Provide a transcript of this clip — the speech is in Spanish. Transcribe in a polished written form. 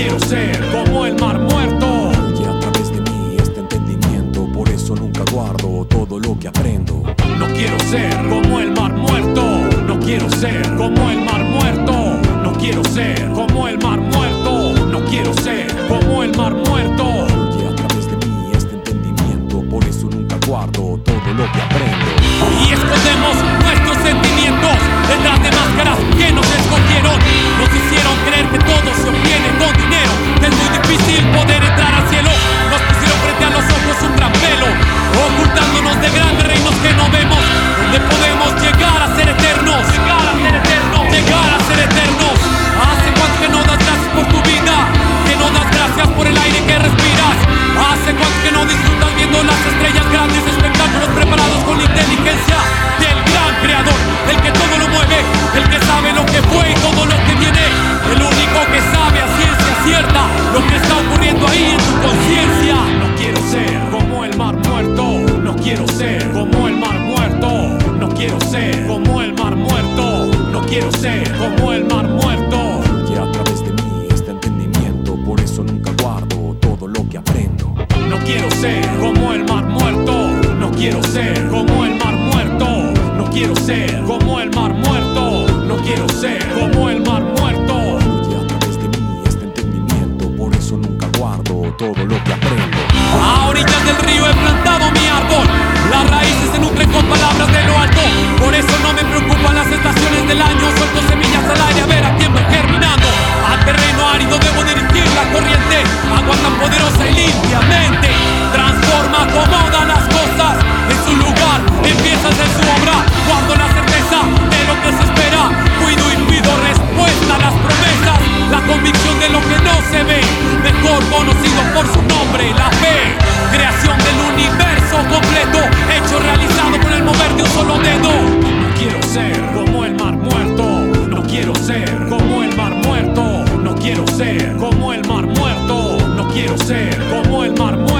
quiero ser como el mar muerto. Fluye a través de mí este entendimiento, por eso nunca guardo todo lo que aprendo. No quiero ser como el mar muerto. No quiero ser como el mar muerto. No quiero ser como el mar muerto. No quiero ser como el mar muerto. Fluye a través de mí este entendimiento, por eso nunca guardo todo lo que aprendo. Y escondemos nuestros sentimientos detrás de máscaras que nos escogieron. Nos hicieron creer que todo se obtiene con dinero, que es muy difícil poder entrar al cielo. Nos pusieron frente a los ojos un gran velo, ocultándonos de grandes reinos que no vemos, donde podemos llegar a ser eternos. Llegar a ser eternos. Hace cuánto que no das gracias por tu vida, que no das gracias por el aire que respiras. Hace cuánto que no disfrutas viendo las estrellas, grandes espectáculos preparados con la inteligencia del gran creador, el que todo lo mueve, el que sabe lo que fue y todo lo que viene, el único que sabe a ciencia cierta lo que está ocurriendo ahí en tu conciencia. No quiero ser como el mar muerto. No quiero ser como el mar muerto. No quiero ser como el mar muerto. No quiero ser como el mar muerto. Fluye a través de mí este entendimiento, por eso nunca guardo todo lo que aprendo. No quiero ser como el mar muerto. No quiero ser como el mar muerto. No quiero ser como el mar muerto. No quiero ser como el mar muerto. Fluye a través de mí este entendimiento, por eso nunca guardo todo lo que aprendo. A orillas del río he plantado mi árbol. Las raíces se nutren con palabras de lo alto. Por eso no me preocupan las estaciones del año. Suelto semillas al aire a ver a quién va germinando. A terreno árido debo dirigir la corriente. Agua tan poderosa y limpiamente transforma, acomoda las cosas en su lugar. Empieza a hacer su obra. Guardo la certeza de lo que se espera. Cuido y pido respuesta a las promesas. La convicción de lo que no se ve, mejor conocido por su nombre, la fe. Creación del universo completo, hecho realizado con el mover de un solo dedo. No quiero ser como el mar muerto. No quiero ser como el mar muerto. No quiero ser como el mar muerto. No quiero ser como el mar muerto.